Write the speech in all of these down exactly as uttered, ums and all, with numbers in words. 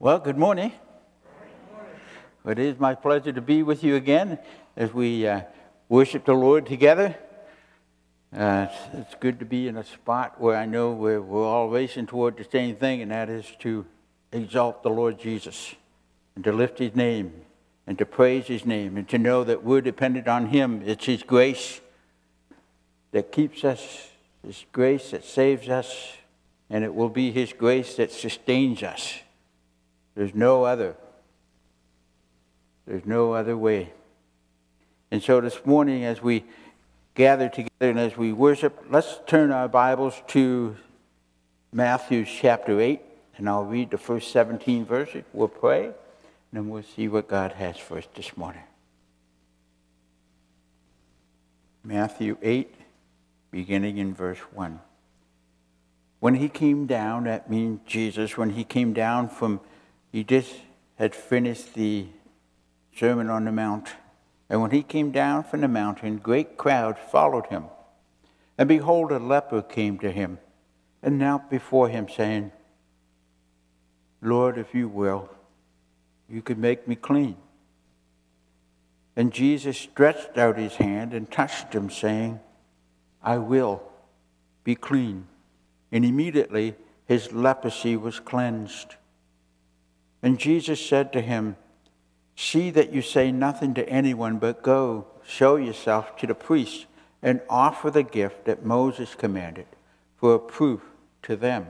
Well, good morning. It is my pleasure to be with you again as we uh, worship the Lord together. Uh, it's, it's good to be in a spot where I know we're, we're all racing toward the same thing, and that is to exalt the Lord Jesus and to lift His name and to praise His name and to know that we're dependent on Him. It's His grace that keeps us, His grace that saves us, and it will be His grace that sustains us. There's no other. There's no other way. And so this morning as we gather together and as we worship, let's turn our Bibles to Matthew chapter eight, and I'll read the first seventeen verses. We'll pray, and then we'll see what God has for us this morning. Matthew eight, beginning in verse one. When he came down, that means Jesus, when he came down from He just had finished the Sermon on the Mount. And when he came down from the mountain, great crowds followed him. And behold, a leper came to him and knelt before him, saying, Lord, if you will, you could make me clean. And Jesus stretched out his hand and touched him, saying, I will, be clean. And immediately his leprosy was cleansed. And Jesus said to him, see that you say nothing to anyone, but go, show yourself to the priest, and offer the gift that Moses commanded for a proof to them.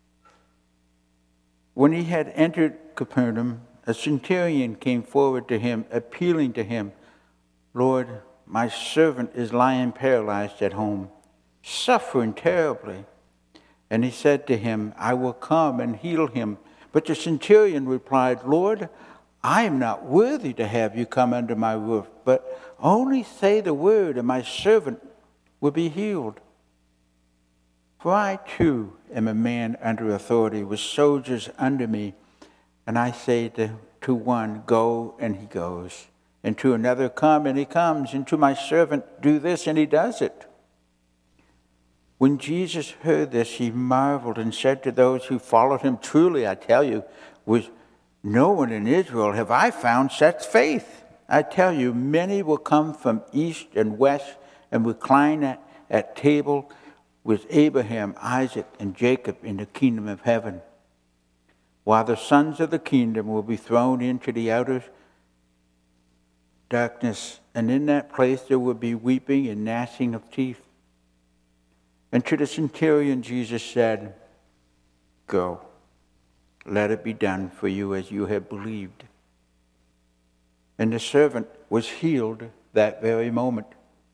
When he had entered Capernaum, a centurion came forward to him, appealing to him, Lord, my servant is lying paralyzed at home, suffering terribly. And he said to him, I will come and heal him. But the centurion replied, Lord, I am not worthy to have you come under my roof, but only say the word, and my servant will be healed. For I too am a man under authority, with soldiers under me, and I say to, to one, go, and he goes, and to another, come, and he comes, and to my servant, do this, and he does it. When Jesus heard this, he marveled and said to those who followed him, truly, I tell you, with no one in Israel have I found such faith. I tell you, many will come from east and west and recline at, at table with Abraham, Isaac, and Jacob in the kingdom of heaven, while the sons of the kingdom will be thrown into the outer darkness, and in that place there will be weeping and gnashing of teeth. And to the centurion Jesus said, go, let it be done for you as you have believed. And the servant was healed that very moment.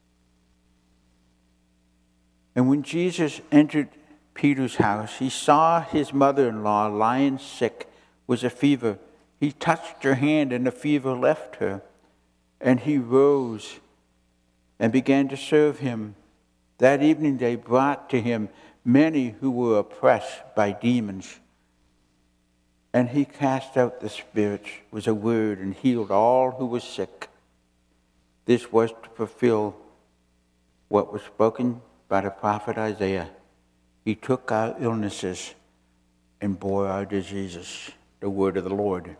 And when Jesus entered Peter's house, he saw his mother-in-law lying sick with a fever. He touched her hand, and the fever left her. And he rose and began to serve him. That evening they brought to him many who were oppressed by demons. And he cast out the spirits with a word and healed all who were sick. This was to fulfill what was spoken by the prophet Isaiah. He took our illnesses and bore our diseases. The word of the Lord.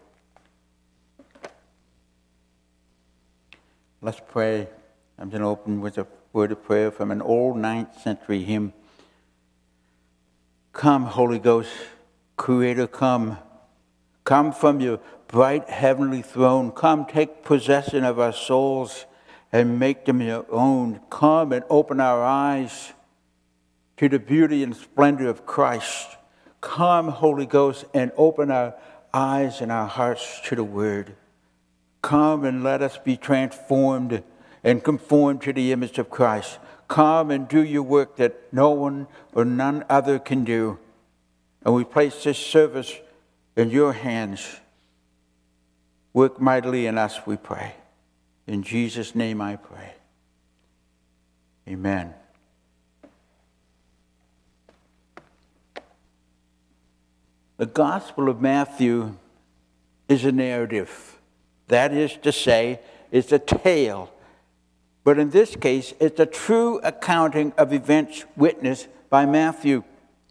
Let's pray. I'm going to open with a word of prayer from an old ninth century hymn. Come, Holy Ghost, Creator, come. Come from your bright heavenly throne. Come, take possession of our souls and make them your own. Come and open our eyes to the beauty and splendor of Christ. Come, Holy Ghost, and open our eyes and our hearts to the Word. Come and let us be transformed and conform to the image of Christ. Come and do your work that no one or none other can do. And we place this service in your hands. Work mightily in us, we pray. In Jesus' name I pray. Amen. The Gospel of Matthew is a narrative. That is to say, it's a tale. But in this case, it's a true accounting of events witnessed by Matthew.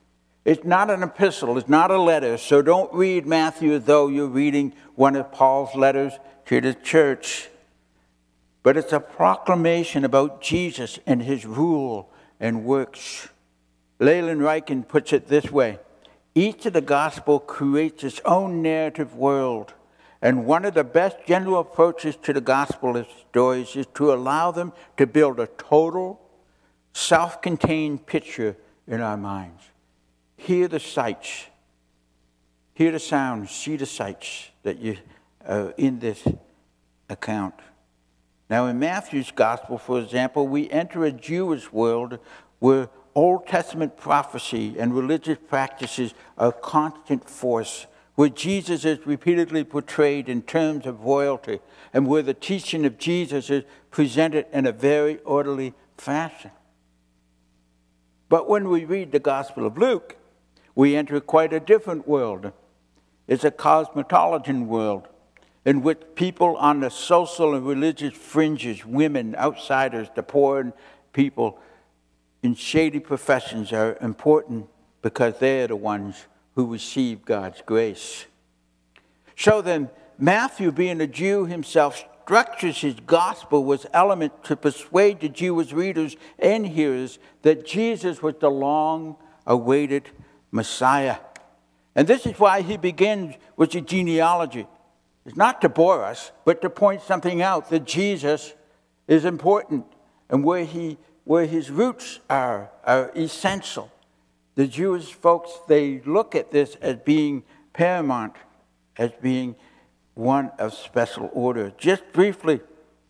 It's not an epistle. It's not a letter. So don't read Matthew as though you're reading one of Paul's letters to the church. But it's a proclamation about Jesus and his rule and works. Leland Ryken puts it this way. Each of the gospel creates its own narrative world. And one of the best general approaches to the gospel stories is to allow them to build a total, self-contained picture in our minds. Hear the sights, hear the sounds, see the sights that you are in this account. Now in Matthew's gospel, for example, we enter a Jewish world where Old Testament prophecy and religious practices are a constant force, where Jesus is repeatedly portrayed in terms of royalty, and where the teaching of Jesus is presented in a very orderly fashion. But when we read the Gospel of Luke, we enter quite a different world. It's a cosmopolitan world in which people on the social and religious fringes, women, outsiders, the poor and people in shady professions are important because they're the ones who receive God's grace. So then, Matthew, being a Jew himself, structures his gospel with elements to persuade the Jewish readers and hearers that Jesus was the long-awaited Messiah. And this is why he begins with a genealogy. It's not to bore us, but to point something out, that Jesus is important and where he where his roots are, are essential. The Jewish folks, they look at this as being paramount, as being one of special order. Just briefly,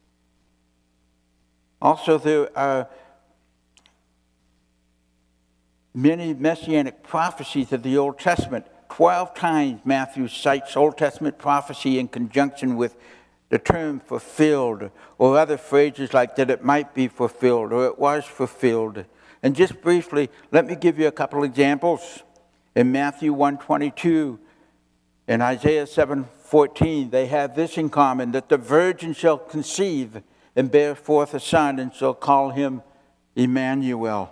also there are many messianic prophecies of the Old Testament. Twelve times Matthew cites Old Testament prophecy in conjunction with the term fulfilled, or other phrases like that it might be fulfilled, or it was fulfilled. And just briefly, let me give you a couple examples. In Matthew one twenty-two, in Isaiah seven fourteen, they have this in common, that the virgin shall conceive and bear forth a son, and shall call him Emmanuel.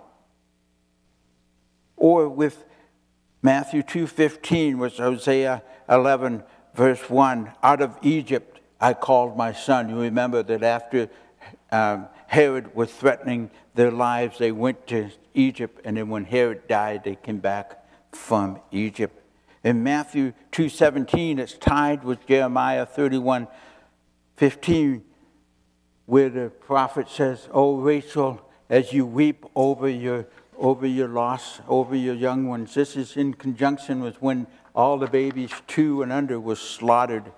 Or with Matthew two fifteen, with Hosea eleven, verse one, out of Egypt I called my son. You remember that after um, Herod was threatening their lives, they went to Egypt, and then when Herod died, they came back from Egypt. In Matthew two seventeen, it's tied with Jeremiah thirty-one fifteen, where the prophet says, "Oh, Rachel, as you weep over your over your loss, over your young ones." This is in conjunction with when all the babies two and under were slaughtered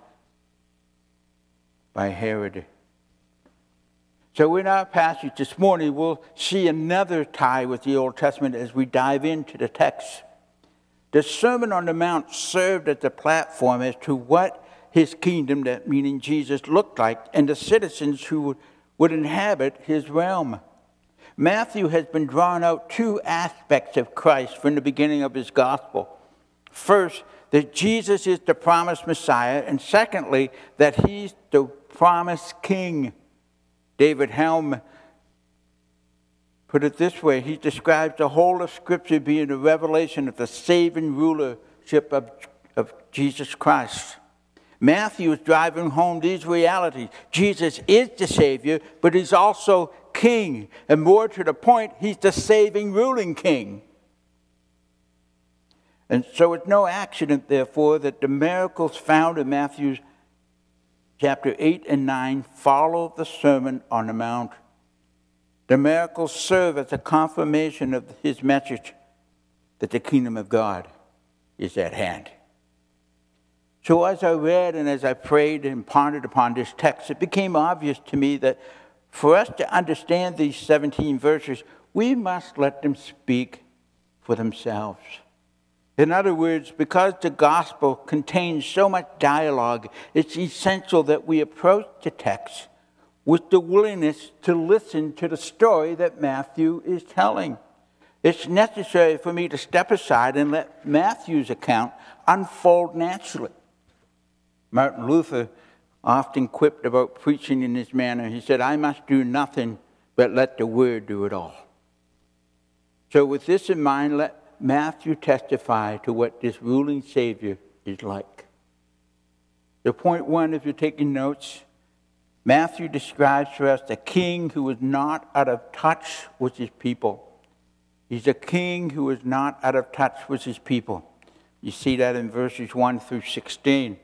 by Herod. So in our passage this morning, we'll see another tie with the Old Testament as we dive into the text. The Sermon on the Mount served as a platform as to what his kingdom, that meaning Jesus, looked like, and the citizens who would, would inhabit his realm. Matthew has been drawing out two aspects of Christ from the beginning of his gospel. First, that Jesus is the promised Messiah, and secondly, that he's the promised king. David Helm put it this way. He describes the whole of Scripture being a revelation of the saving rulership of, of Jesus Christ. Matthew is driving home these realities. Jesus is the Savior, but he's also king. And more to the point, he's the saving, ruling king. And so it's no accident, therefore, that the miracles found in Matthew chapter eight and nine follow the Sermon on the Mount. The miracles serve as a confirmation of his message that the kingdom of God is at hand. So as I read and as I prayed and pondered upon this text, it became obvious to me that for us to understand these seventeen verses, we must let them speak for themselves. In other words, because the gospel contains so much dialogue, it's essential that we approach the text with the willingness to listen to the story that Matthew is telling. It's necessary for me to step aside and let Matthew's account unfold naturally. Martin Luther often quipped about preaching in this manner. He said, "I must do nothing but let the word do it all." So with this in mind, let Matthew testified to what this ruling Savior is like. So point one, if you're taking notes, Matthew describes for us the king who is not out of touch with his people. He's a king who is not out of touch with his people. You see that in verses one through sixteen.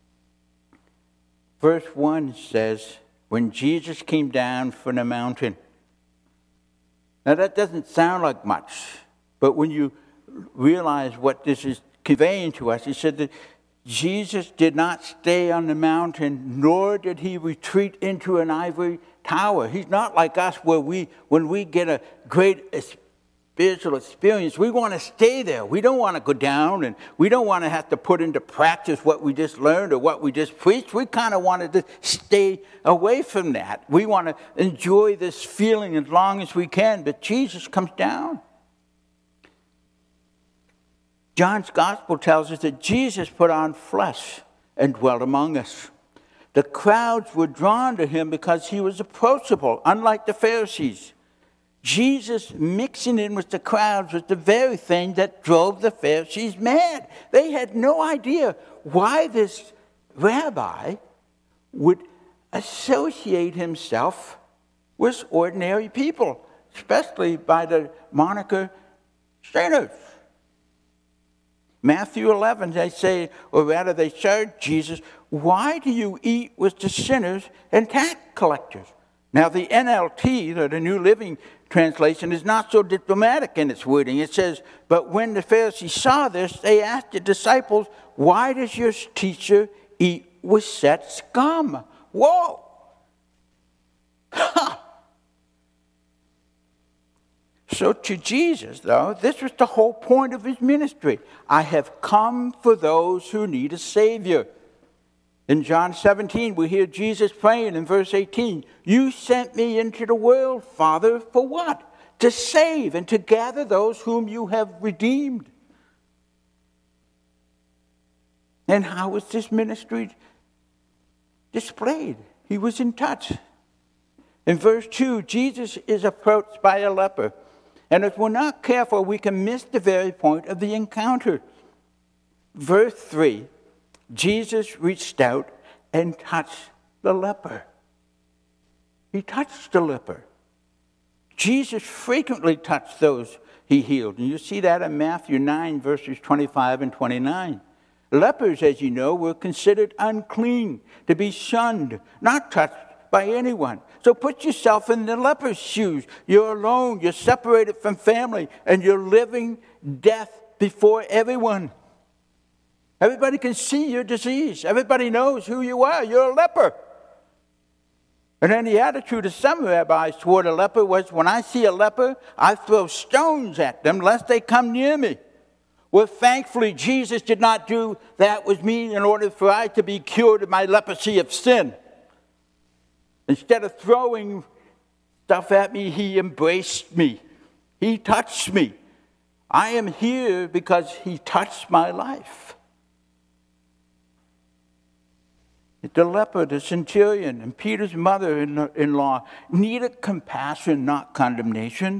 Verse one says, when Jesus came down from the mountain. Now that doesn't sound like much, but when you realize what this is conveying to us, he said that Jesus did not stay on the mountain, nor did he retreat into an ivory tower. He's not like us where we, when we get a great spiritual experience, we want to stay there. We don't want to go down, and we don't want to have to put into practice what we just learned or what we just preached. We kind of wanted to stay away from that. We want to enjoy this feeling as long as we can, but Jesus comes down. John's gospel tells us that Jesus put on flesh and dwelt among us. The crowds were drawn to him because he was approachable, unlike the Pharisees. Jesus mixing in with the crowds was the very thing that drove the Pharisees mad. They had no idea why this rabbi would associate himself with ordinary people, especially by the moniker sinners. Matthew eleven, they say, or rather they charge Jesus, why do you eat with the sinners and tax collectors? Now the N L T, the New Living Translation, is not so diplomatic in its wording. It says, but when the Pharisees saw this, they asked the disciples, why does your teacher eat with such scum? Whoa! Ha! So to Jesus, though, this was the whole point of his ministry. I have come for those who need a Savior. In John seventeen, we hear Jesus praying in verse eighteen, you sent me into the world, Father, for what? To save and to gather those whom you have redeemed. And how was this ministry displayed? He was in touch. In verse two, Jesus is approached by a leper. And if we're not careful, we can miss the very point of the encounter. Verse three, Jesus reached out and touched the leper. He touched the leper. Jesus frequently touched those he healed. And you see that in Matthew nine, verses twenty-five and twenty-nine. Lepers, as you know, were considered unclean, to be shunned, not touched by anyone. So put yourself in the leper's shoes. You're alone, you're separated from family, and you're living death before everyone. Everybody can see your disease. Everybody knows who you are. You're a leper. And then the attitude of some rabbis toward a leper was, when I see a leper, I throw stones at them lest they come near me. Well, thankfully, Jesus did not do that with me in order for I to be cured of my leprosy of sin. Instead of throwing stuff at me, he embraced me. He touched me. I am here because he touched my life. The leper, the centurion, and Peter's mother-in-law needed compassion, not condemnation.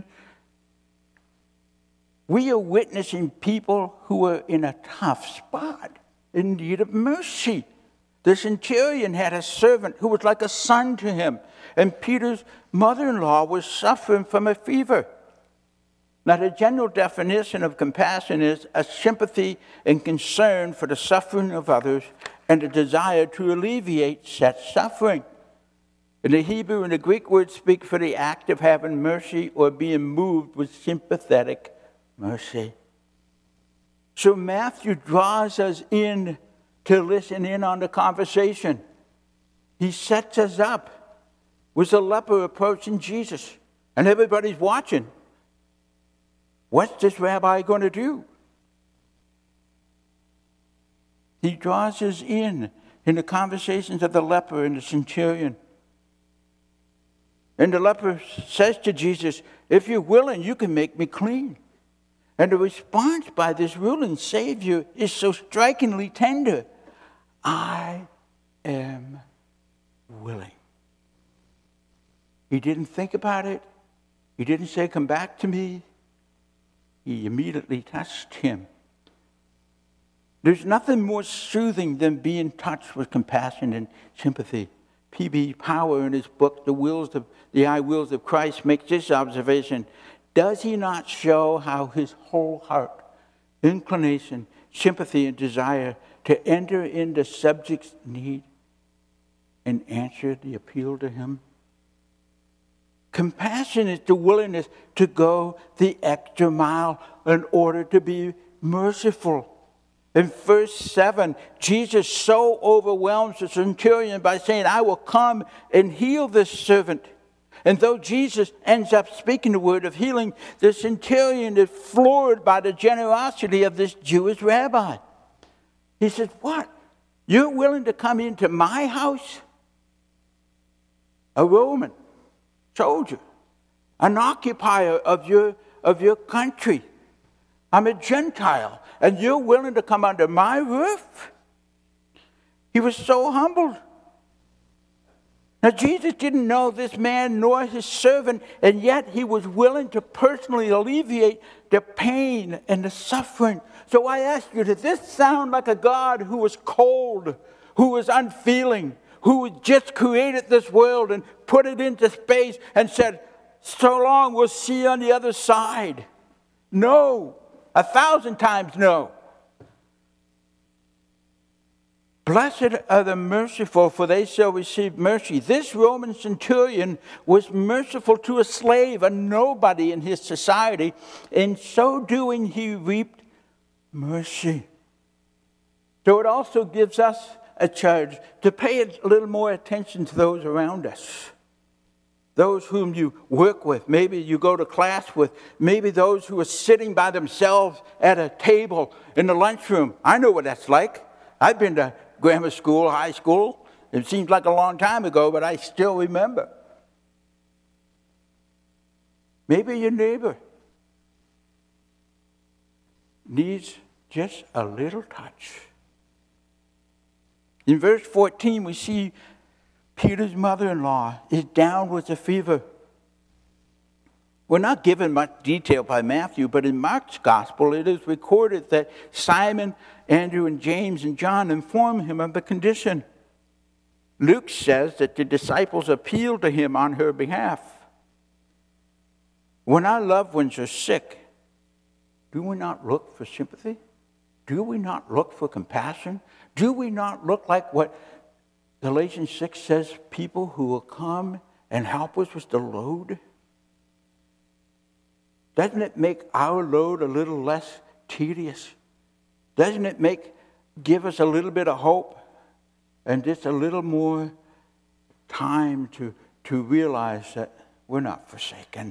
We are witnessing people who are in a tough spot, in need of mercy. The centurion had a servant who was like a son to him, and Peter's mother-in-law was suffering from a fever. Now, the general definition of compassion is a sympathy and concern for the suffering of others and a desire to alleviate such suffering. In the Hebrew and the Greek words speak for the act of having mercy or being moved with sympathetic mercy. So Matthew draws us in to listen in on the conversation. He sets us up with a leper approaching Jesus, and everybody's watching. What's this rabbi going to do? He draws us in in the conversations of the leper and the centurion. And the leper says to Jesus, if you're willing, you can make me clean. And the response by this ruling Savior is so strikingly tender. I am willing. He didn't think about it. He didn't say, come back to me. he immediately touched him. There's nothing more soothing than being touched with compassion and sympathy. P B Power, in his book, The Wills of the I Wills of Christ, makes this observation. Does he not show how his whole heart, inclination, sympathy, and desire to enter into subject's need and answer the appeal to him? Compassion is the willingness to go the extra mile in order to be merciful. In verse seven, Jesus so overwhelms the centurion by saying, I will come and heal this servant. And though Jesus ends up speaking the word of healing, the centurion is floored by the generosity of this Jewish rabbi. He says, what? You're willing to come into my house? A Roman soldier, an occupier of your, of your country. I'm a Gentile, and you're willing to come under my roof? He was so humbled. Now, Jesus didn't know this man nor his servant, and yet he was willing to personally alleviate the pain and the suffering. So I ask you, does this sound like a God who was cold, who was unfeeling, who just created this world and put it into space and said, so long, we'll see you on the other side? No. A thousand times no. Blessed are the merciful, for they shall receive mercy. This Roman centurion was merciful to a slave, a nobody in his society. In so doing, he reaped mercy. So it also gives us a charge to pay a little more attention to those around us. Those whom you work with, maybe you go to class with, maybe those who are sitting by themselves at a table in the lunchroom. I know what that's like. I've been to grammar school, high school. It seems like a long time ago, but I still remember. Maybe your neighbor needs just a little touch. In verse fourteen, we see Peter's mother-in-law is down with a fever. We're not given much detail by Matthew, but in Mark's gospel, it is recorded that Simon, Andrew, and James, and John inform him of the condition. Luke says that the disciples appealed to him on her behalf. When our loved ones are sick, do we not look for sympathy? Do we not look for compassion? Do we not look like what Galatians six says, people who will come and help us with the load? Doesn't it make our load a little less tedious? Doesn't it make give us a little bit of hope and just a little more time to, to realize that we're not forsaken?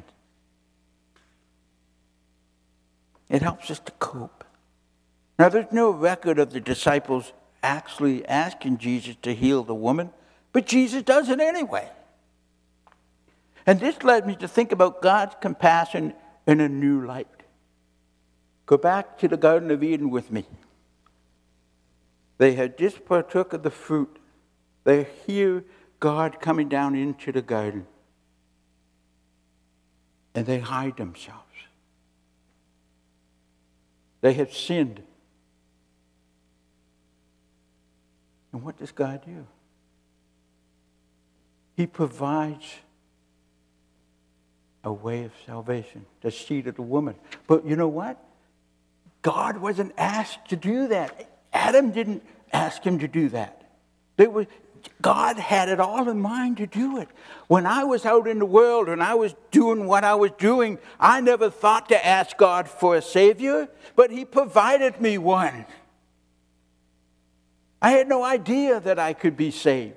It helps us to cope. Now, there's no record of the disciples actually asking Jesus to heal the woman, but Jesus does it anyway. And this led me to think about God's compassion in a new light. Go back to the Garden of Eden with me. They had just partook of the fruit. They hear God coming down into the garden. And they hide themselves. They have sinned. And what does God do? He provides a way of salvation, the seed of the woman. But you know what? God wasn't asked to do that. Adam didn't ask him to do that. They were, God had it all in mind to do it. When I was out in the world and I was doing what I was doing, I never thought to ask God for a Savior, but He provided me one. I had no idea that I could be saved.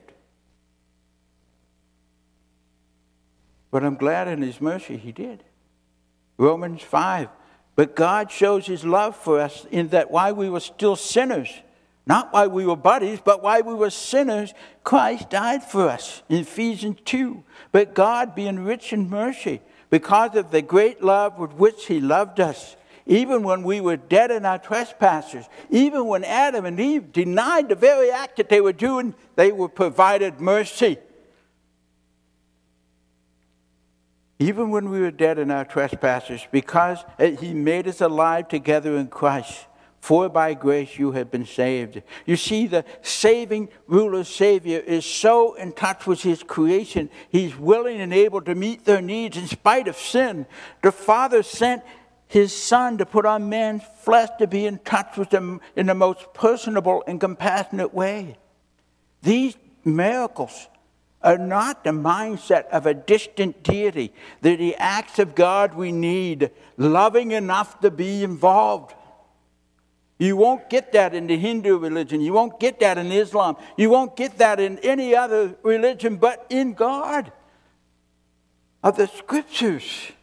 But I'm glad in His mercy He did. Romans five. But God shows His love for us in that while we were still sinners, not while we were buddies, but while we were sinners, Christ died for us. In Ephesians two. But God, being rich in mercy, because of the great love with which He loved us, even when we were dead in our trespasses, even when Adam and Eve denied the very act that they were doing, they were provided mercy. even when we were dead in our trespasses, because he made us alive together in Christ. For by grace you have been saved. You see, the saving ruler Savior is so in touch with his creation. He's willing and able to meet their needs in spite of sin. The Father sent his Son to put on man's flesh to be in touch with them in the most personable and compassionate way. These miracles are not the mindset of a distant deity. They're the acts of God we need, loving enough to be involved. You won't get that in the Hindu religion. You won't get that in Islam. You won't get that in any other religion but in God of the Scriptures.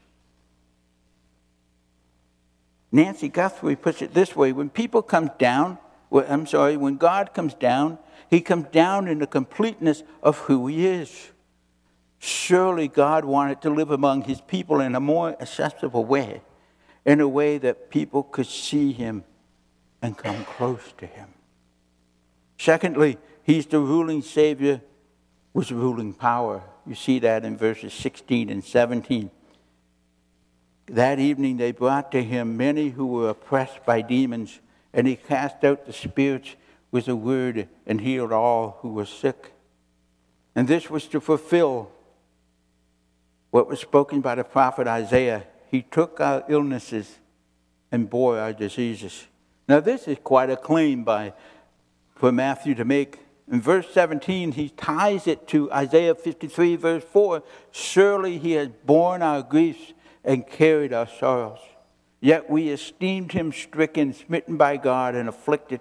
Nancy Guthrie puts it this way: when people come down, well, I'm sorry, when God comes down, he comes down in the completeness of who he is. Surely God wanted to live among his people in a more accessible way, in a way that people could see him and come close to him. Secondly, he's the ruling Savior with ruling power. You see that in verses sixteen and seventeen. That evening they brought to him many who were oppressed by demons, and he cast out the spirits with a word and healed all who were sick. And this was to fulfill what was spoken by the prophet Isaiah. He took our illnesses and bore our diseases. Now this is quite a claim by for Matthew to make. In verse seventeen, he ties it to Isaiah fifty-three, verse four. Surely he has borne our griefs and carried our sorrows. Yet we esteemed him stricken, smitten by God, and afflicted.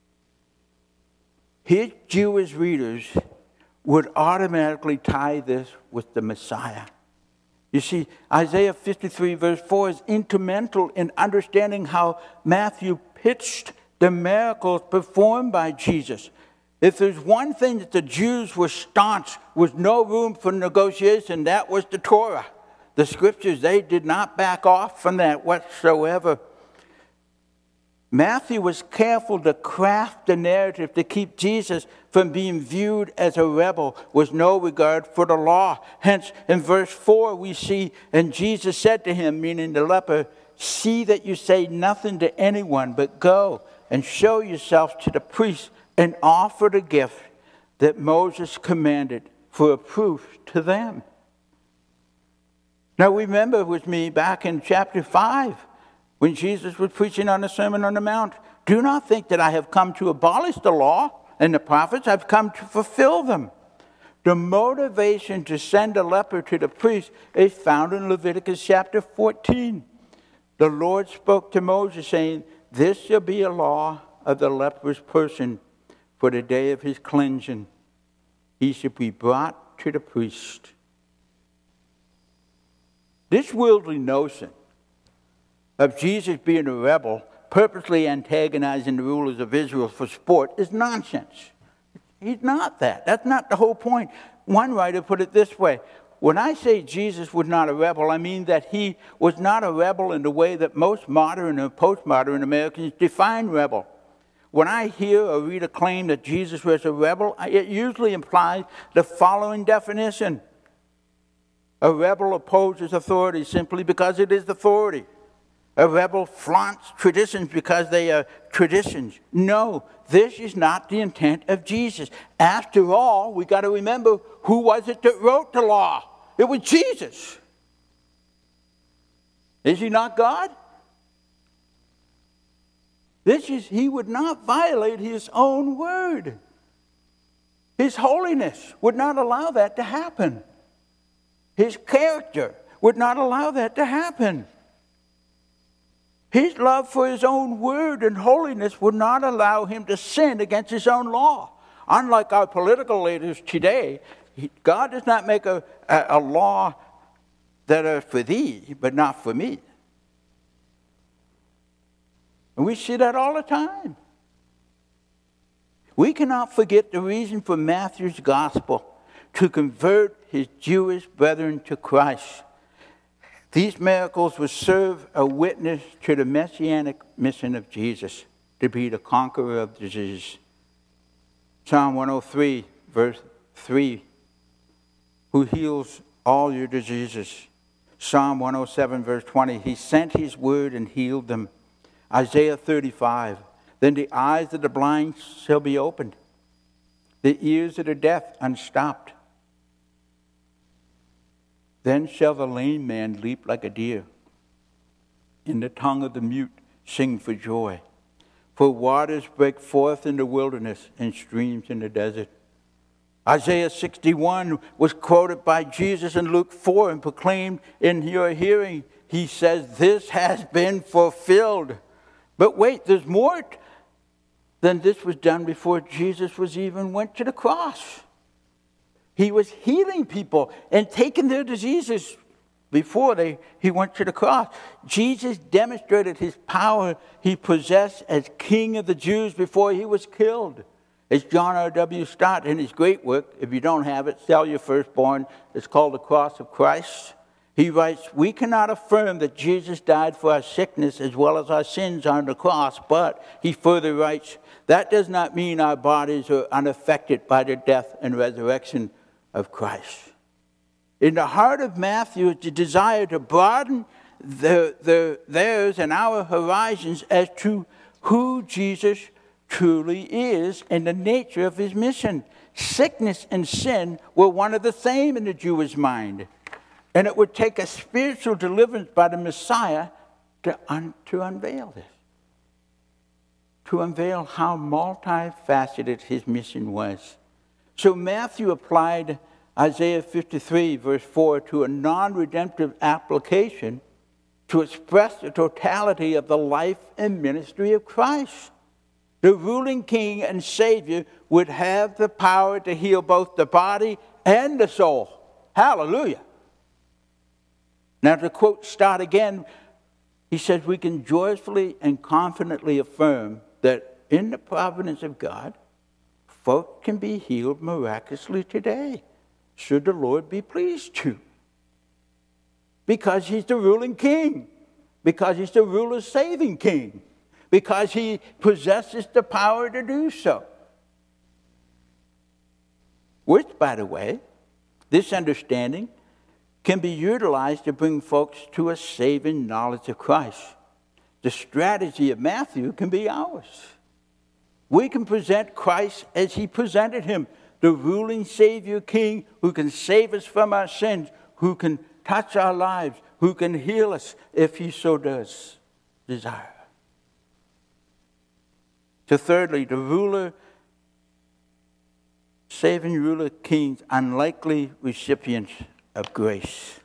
His Jewish readers would automatically tie this with the Messiah. You see, Isaiah fifty-three, verse four is instrumental in understanding how Matthew pitched the miracles performed by Jesus. If there's one thing that the Jews were staunch, with no room for negotiation, that was the Torah. The Scriptures, they did not back off from that whatsoever. Matthew was careful to craft the narrative to keep Jesus from being viewed as a rebel with no regard for the law. Hence, in verse four, we see, and Jesus said to him, meaning the leper, see that you say nothing to anyone, but go and show yourself to the priest and offer the gift that Moses commanded for a proof to them. Now remember with me back in chapter five, when Jesus was preaching on the Sermon on the Mount, do not think that I have come to abolish the law and the prophets. I've come to fulfill them. The motivation to send a leper to the priest is found in Leviticus chapter fourteen. The Lord spoke to Moses saying, this shall be a law of the leprous person for the day of his cleansing. He shall be brought to the priest. This worldly notion of Jesus being a rebel, purposely antagonizing the rulers of Israel for sport, is nonsense. He's not that. That's not the whole point. One writer put it this way: when I say Jesus was not a rebel, I mean that he was not a rebel in the way that most modern and postmodern Americans define rebel. When I hear or read a claim that Jesus was a rebel, it usually implies the following definition. A rebel opposes authority simply because it is authority. A rebel flaunts traditions because they are traditions. No, this is not the intent of Jesus. After all, we got to remember, who was it that wrote the law? It was Jesus. Is he not God? This is, he would not violate his own word. His holiness would not allow that to happen. His character would not allow that to happen. His love for his own word and holiness would not allow him to sin against his own law. Unlike our political leaders today, God does not make a, a, a law that are for thee, but not for me. And we see that all the time. We cannot forget the reason for Matthew's gospel, to convert his Jewish brethren to Christ. These miracles will serve a witness to the messianic mission of Jesus, to be the conqueror of disease. Psalm one oh three, verse three, who heals all your diseases. Psalm one oh seven, verse twenty, he sent his word and healed them. Isaiah thirty-five, then the eyes of the blind shall be opened, the ears of the deaf unstopped. Then shall the lame man leap like a deer, and the tongue of the mute sing for joy. For waters break forth in the wilderness and streams in the desert. Isaiah sixty-one was quoted by Jesus in Luke four and proclaimed in your hearing. He says, this has been fulfilled. But wait, there's more than this was done before Jesus was even went to the cross. He was healing people and taking their diseases before they, he went to the cross. Jesus demonstrated his power he possessed as King of the Jews before he was killed. As John R W Stott in his great work, if you don't have it, Sell Your Firstborn, it's called The Cross of Christ. He writes, we cannot affirm that Jesus died for our sickness as well as our sins on the cross, but he further writes, that does not mean our bodies are unaffected by the death and resurrection of Christ. In the heart of Matthew is the desire to broaden the, the, theirs and our horizons as to who Jesus truly is and the nature of his mission. Sickness and sin were one of the same in the Jewish mind. And it would take a spiritual deliverance by the Messiah to, un, to unveil this. To unveil how multifaceted his mission was. So Matthew applied Isaiah fifty-three, verse four, to a non-redemptive application to express the totality of the life and ministry of Christ. The ruling king and savior would have the power to heal both the body and the soul. Hallelujah. Now to quote Stott again, he says, we can joyfully and confidently affirm that in the providence of God, folk can be healed miraculously today, should the Lord be pleased to. Because he's the ruling king. Because he's the ruler saving king. Because he possesses the power to do so. Which, by the way, this understanding can be utilized to bring folks to a saving knowledge of Christ. The strategy of Matthew can be ours. We can present Christ as he presented him, the ruling Savior King who can save us from our sins, who can touch our lives, who can heal us if he so does desire. So thirdly, the ruler, saving ruler king's unlikely recipients of grace.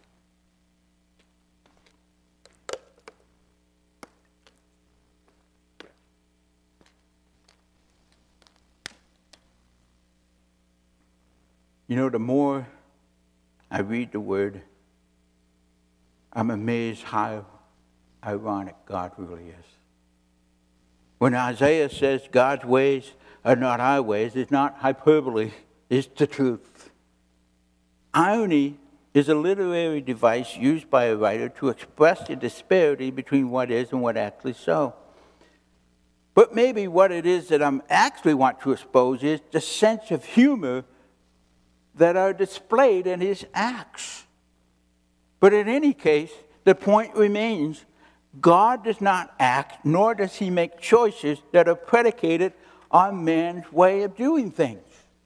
You know, the more I read the word, I'm amazed how ironic God really is. When Isaiah says God's ways are not our ways, it's not hyperbole, it's the truth. Irony is a literary device used by a writer to express the disparity between what is and what actually so. But maybe what it is that I'm actually want to expose is the sense of humor that are displayed in his acts. But in any case, the point remains, God does not act, nor does he make choices that are predicated on man's way of doing things.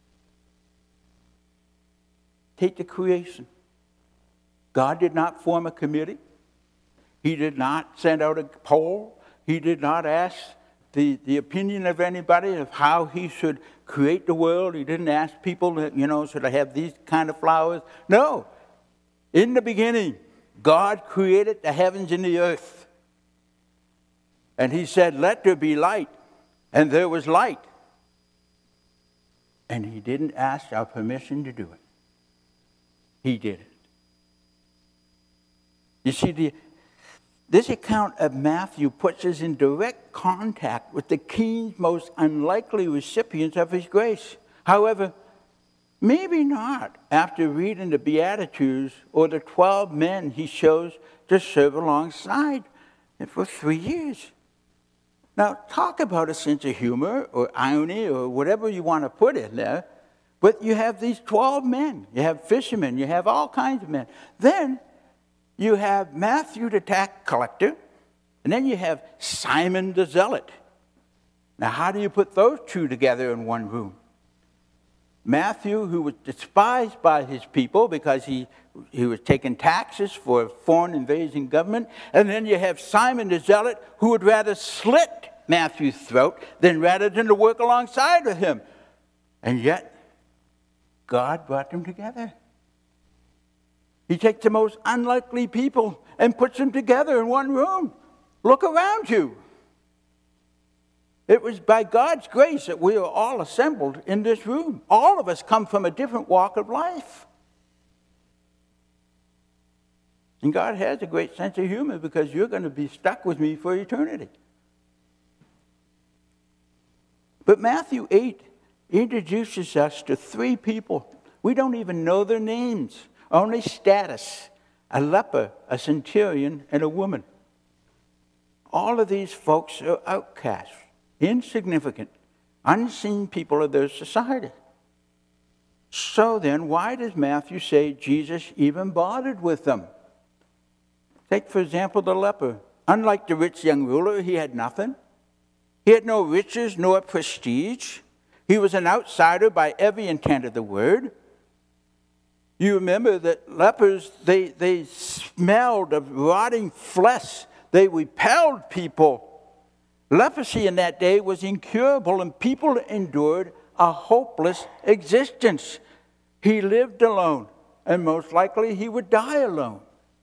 Take the creation. God did not form a committee. He did not send out a poll. He did not ask the, the opinion of anybody of how he should create the world. He didn't ask people, that, you know, should I have these kind of flowers? No. In the beginning, God created the heavens and the earth. And he said, let there be light. And there was light. And he didn't ask our permission to do it. He did it. You see, the, this account of Matthew puts us in direct contact with the king's most unlikely recipients of his grace. However, maybe not after reading the Beatitudes or the twelve men he chose to serve alongside for three years. Now, talk about a sense of humor or irony or whatever you want to put in there. But you have these twelve men. You have fishermen. You have all kinds of men. Then you have Matthew the tax collector, and then you have Simon the zealot. Now, how do you put those two together in one room? Matthew, who was despised by his people because he, he was taking taxes for a foreign invasion government. And then you have Simon the zealot, who would rather slit Matthew's throat than rather than to work alongside with him. And yet, God brought them together. He takes the most unlikely people and puts them together in one room. Look around you. It was by God's grace that we are all assembled in this room. All of us come from a different walk of life. And God has a great sense of humor because you're going to be stuck with me for eternity. But Matthew eight introduces us to three people. We don't even know their names, only status: a leper, a centurion, and a woman. All of these folks are outcasts, insignificant, unseen people of their society. So then, why does Matthew say Jesus even bothered with them? Take, for example, the leper. Unlike the rich young ruler, he had nothing. He had no riches nor prestige. He was an outsider by every intent of the word. You remember that lepers, they, they smelled of rotting flesh. They repelled people. Leprosy in that day was incurable, and people endured a hopeless existence. He lived alone, and most likely he would die alone.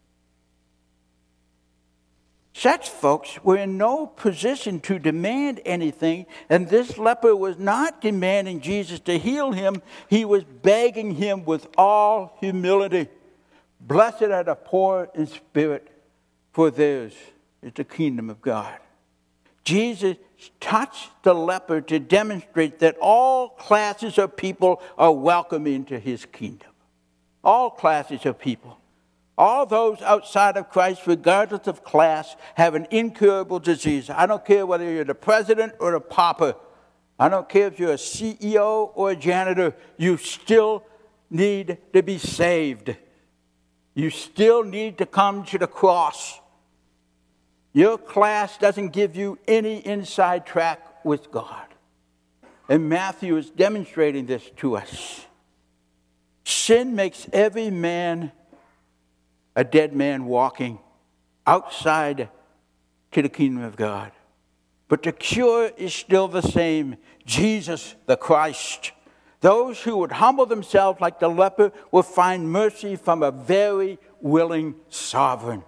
Such folks were in no position to demand anything, and this leper was not demanding Jesus to heal him. He was begging him with all humility. Blessed are the poor in spirit, for theirs is the kingdom of God. Jesus touched the leper to demonstrate that all classes of people are welcome into his kingdom. All classes of people. All those outside of Christ, regardless of class, have an incurable disease. I don't care whether you're the president or the pauper. I don't care if you're a C E O or a janitor. You still need to be saved. You still need to come to the cross. Your class doesn't give you any inside track with God. And Matthew is demonstrating this to us. Sin makes every man a dead man walking outside to the kingdom of God. But the cure is still the same: Jesus the Christ. Those who would humble themselves like the leper will find mercy from a very willing sovereign.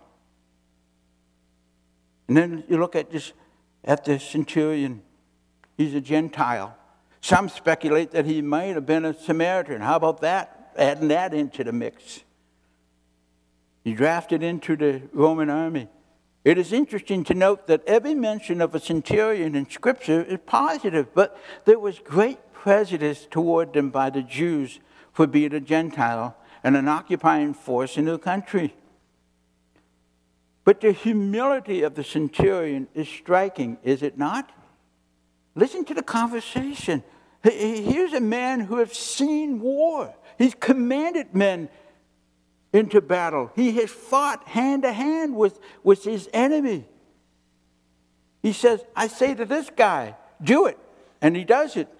And then you look at this, at the centurion. He's a Gentile. Some speculate that he might have been a Samaritan. How about that? Adding that into the mix. He drafted into the Roman army. It is interesting to note that every mention of a centurion in Scripture is positive, but there was great prejudice toward them by the Jews for being a Gentile and an occupying force in their country. But the humility of the centurion is striking, is it not? Listen to the conversation. Here's a man who has seen war. He's commanded men into battle. He has fought hand to hand with, with his enemy. He says, I say to this guy, do it. And he does it.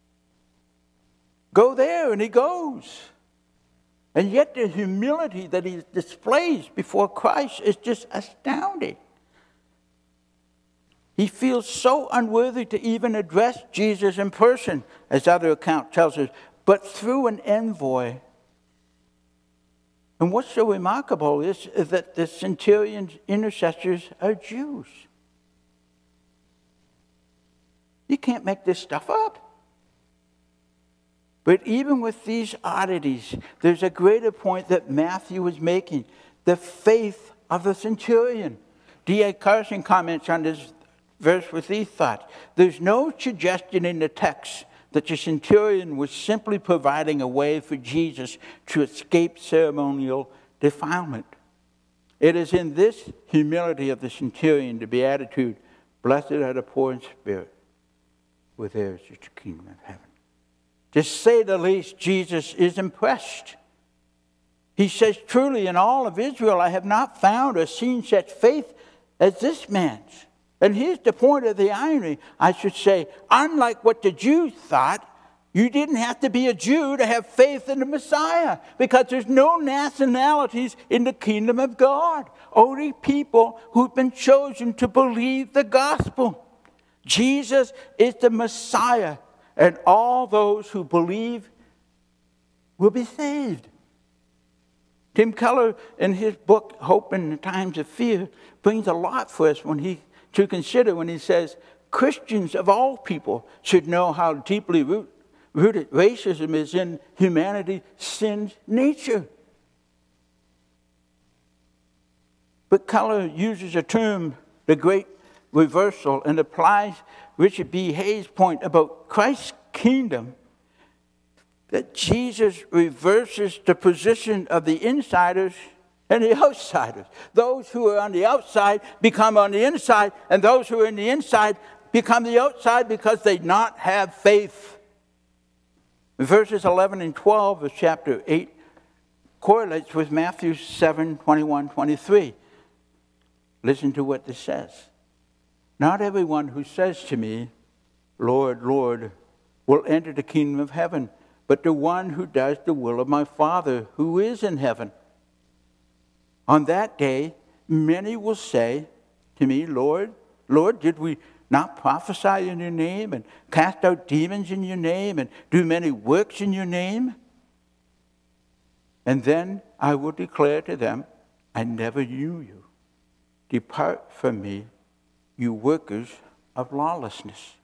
Go there, and he goes. And yet the humility that he displays before Christ is just astounding. He feels so unworthy to even address Jesus in person, as other account tells us, but through an envoy. And what's so remarkable is, is that the centurion's intercessors are Jews. You can't make this stuff up. But even with these oddities, there's a greater point that Matthew is making: the faith of the centurion. D A Carson comments on this verse with these thoughts: there's no suggestion in the text that the centurion was simply providing a way for Jesus to escape ceremonial defilement. It is in this humility of the centurion, the beatitude, blessed are the poor in spirit, for theirs is the kingdom of heaven. To say the least, Jesus is impressed. He He says, truly, in all of Israel, I have not found or seen such faith as this man's. And here's the point of the irony. I should say, unlike what the Jews thought, you didn't have to be a Jew to have faith in the Messiah, because there's no nationalities in the kingdom of God. Only people who've been chosen to believe the gospel. Jesus is the Messiah, and all those who believe will be saved. Tim Keller, in his book, Hope in the Times of Fear, brings a lot for us when he to consider when he says, Christians of all people should know how deeply root, rooted racism is in humanity's sin's nature. But Keller uses a term, the great reversal, and applies Richard B. Hayes' point about Christ's kingdom, that Jesus reverses the position of the insiders and the outsiders. Those who are on the outside become on the inside, and those who are in the inside become the outside because they not have faith. Verses eleven and twelve of chapter eight correlates with Matthew seven, twenty-one, twenty-three. Listen to what this says. Not everyone who says to me, Lord, Lord, will enter the kingdom of heaven, but the one who does the will of my Father who is in heaven. On that day, many will say to me, Lord, Lord, did we not prophesy in your name and cast out demons in your name and do many works in your name? And then I will declare to them, I never knew you. Depart from me, you workers of lawlessness.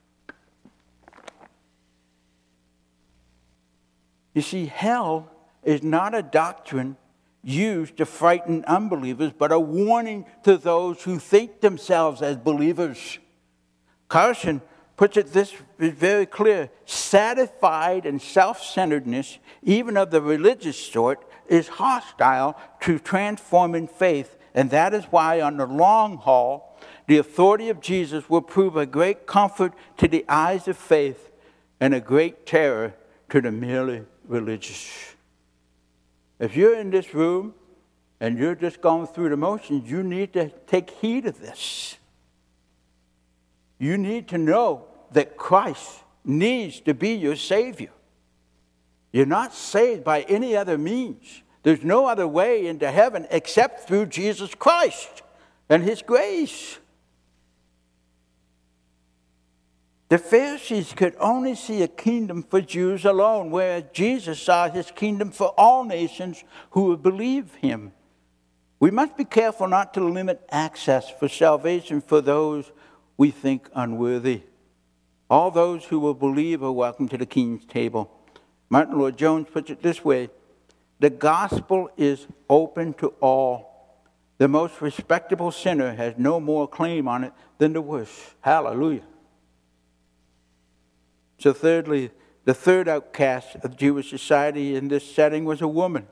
You see, hell is not a doctrine used to frighten unbelievers, but a warning to those who think themselves as believers. Carson puts it this is very clear. Satisfied and self-centeredness, even of the religious sort, is hostile to transforming faith. And that is why on the long haul, the authority of Jesus will prove a great comfort to the eyes of faith and a great terror to the merely religious. If you're in this room and you're just going through the motions, you need to take heed of this. You need to know that Christ needs to be your Savior. You're not saved by any other means. There's no other way into heaven except through Jesus Christ and His grace. The Pharisees could only see a kingdom for Jews alone, whereas Jesus saw His kingdom for all nations who would believe Him. We must be careful not to limit access for salvation for those we think unworthy. All those who will believe are welcome to the King's table. Martin Lloyd-Jones puts it this way: the gospel is open to all. The most respectable sinner has no more claim on it than the worst. Hallelujah. So thirdly, the third outcast of Jewish society in this setting was a woman.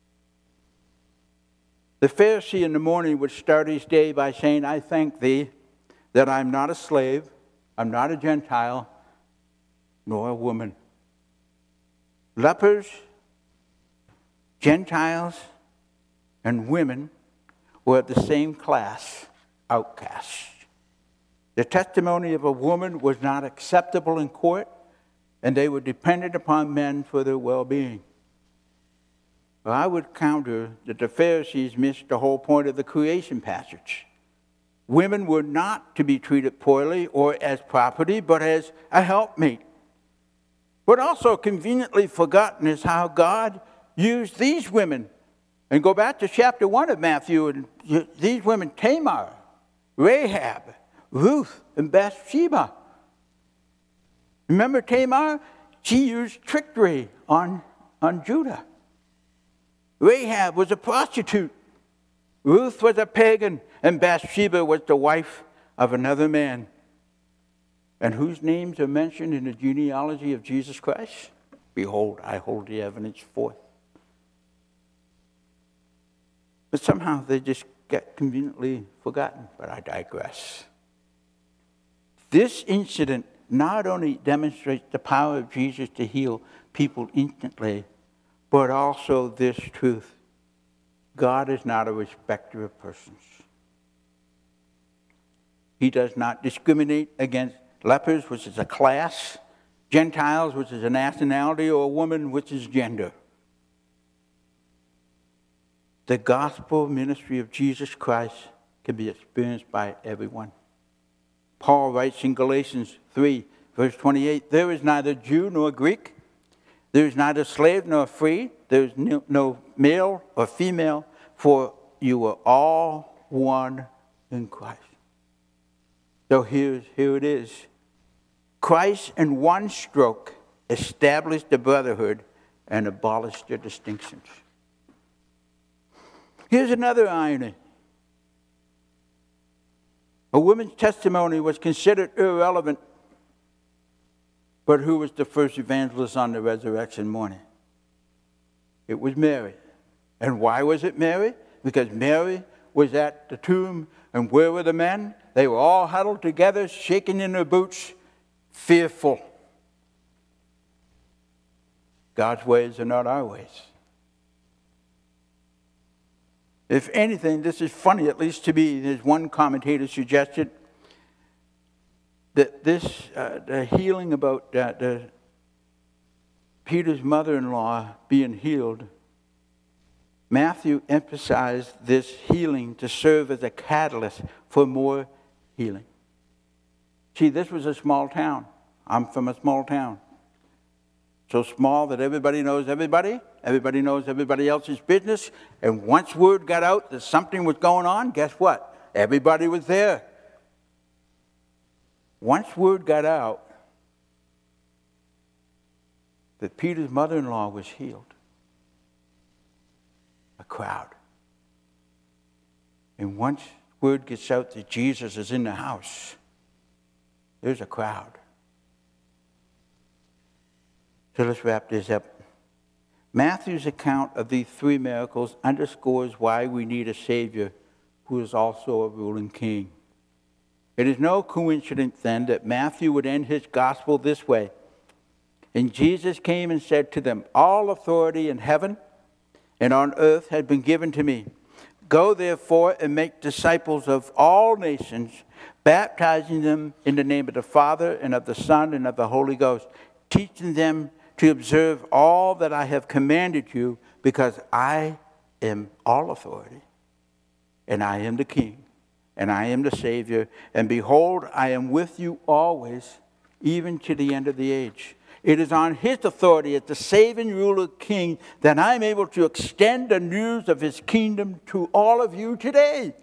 The Pharisee in the morning would start his day by saying, I thank thee that I'm not a slave, I'm not a Gentile, nor a woman. Lepers, Gentiles, and women were of the same class, outcasts. The testimony of a woman was not acceptable in court, and they were dependent upon men for their well-being. Well, I would counter that the Pharisees missed the whole point of the creation passage. Women were not to be treated poorly or as property, but as a helpmate. But also conveniently forgotten is how God used these women. And go back to chapter one of Matthew, and these women, Tamar, Rahab, Ruth, and Bathsheba. Remember Tamar? She used trickery on, on Judah. Rahab was a prostitute. Ruth was a pagan, and Bathsheba was the wife of another man. And whose names are mentioned in the genealogy of Jesus Christ? Behold, I hold the evidence forth. But somehow they just get conveniently forgotten, but I digress. This incident not only demonstrates the power of Jesus to heal people instantly, but also this truth. God is not a respecter of persons. He does not discriminate against lepers, which is a class, Gentiles, which is a nationality, or a woman, which is gender. The gospel ministry of Jesus Christ can be experienced by everyone. Paul writes in Galatians three, verse twenty-eight, there is neither Jew nor Greek, there is neither slave nor free, there is no, no male or female, for you are all one in Christ. So here's, here it is. Christ in one stroke established the brotherhood and abolished the distinctions. Here's another irony. A woman's testimony was considered irrelevant, but who was the first evangelist on the resurrection morning? It was Mary. And why was it Mary? Because Mary was at the tomb, and where were the men? They were all huddled together, shaking in their boots, fearful. God's ways are not our ways. If anything, this is funny, at least to me. There's one commentator suggested that this, uh, the healing about uh, the Peter's mother-in-law being healed, Matthew emphasized this healing to serve as a catalyst for more healing. See, this was a small town. I'm from a small town. So small that everybody knows everybody. Everybody knows everybody else's business. And once word got out that something was going on, guess what? Everybody was there. Once word got out that Peter's mother-in-law was healed, a crowd. And once word gets out that Jesus is in the house, there's a crowd. So let's wrap this up. Matthew's account of these three miracles underscores why we need a Savior who is also a ruling king. It is no coincidence then that Matthew would end his gospel this way. And Jesus came and said to them, all authority in heaven and on earth has been given to me. Go therefore and make disciples of all nations, baptizing them in the name of the Father and of the Son and of the Holy Ghost, teaching them to observe all that I have commanded you, because I am all authority, and I am the King, and I am the Savior, and behold, I am with you always, even to the end of the age. It is on his authority as the saving ruler king that I'm able to extend the news of his kingdom to all of you today.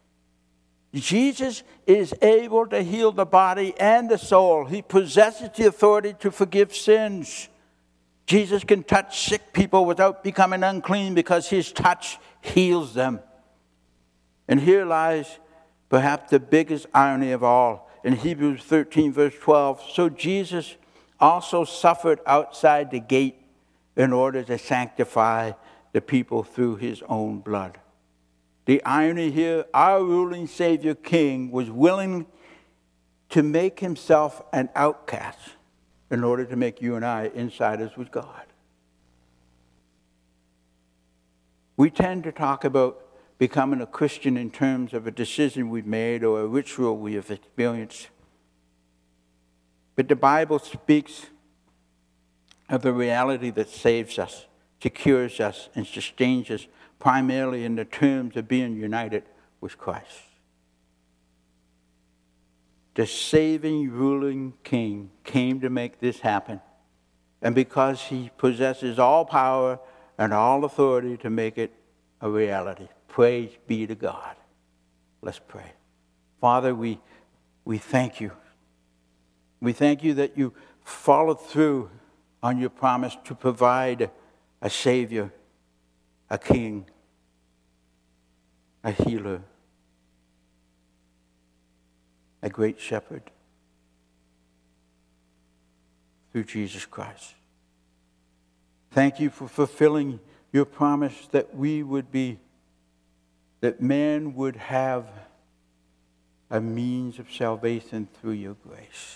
Jesus is able to heal the body and the soul. He possesses the authority to forgive sins. Jesus can touch sick people without becoming unclean because his touch heals them. And here lies perhaps the biggest irony of all. In Hebrews thirteen, verse twelve, so Jesus also suffered outside the gate in order to sanctify the people through his own blood. The irony here, our ruling Savior King was willing to make himself an outcast in order to make you and I insiders with God. We tend to talk about becoming a Christian in terms of a decision we've made or a ritual we have experienced. But the Bible speaks of the reality that saves us, secures us, and sustains us primarily in the terms of being united with Christ. The saving, ruling King came to make this happen. And because he possesses all power and all authority to make it a reality. Praise be to God. Let's pray. Father, we, we thank you. We thank you that you followed through on your promise to provide a Savior, a King, a healer, a great shepherd through Jesus Christ. Thank you for fulfilling your promise that we would be, that man would have a means of salvation through your grace.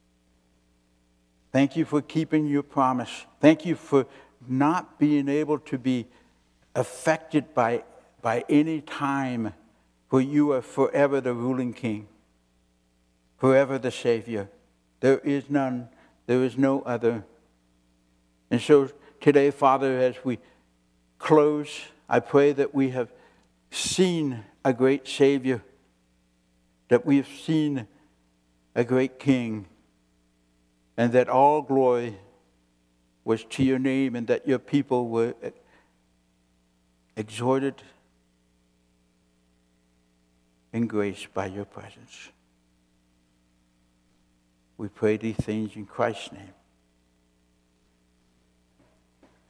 Thank you for keeping your promise. Thank you for not being able to be affected by by any time, for you are forever the ruling King, forever the Savior. There is none, there is no other. And so today, Father, as we close, I pray that we have seen a great Savior, that we have seen a great King, and that all glory was to your name, and that your people were exhorted and graced by your presence. We pray these things in Christ's name.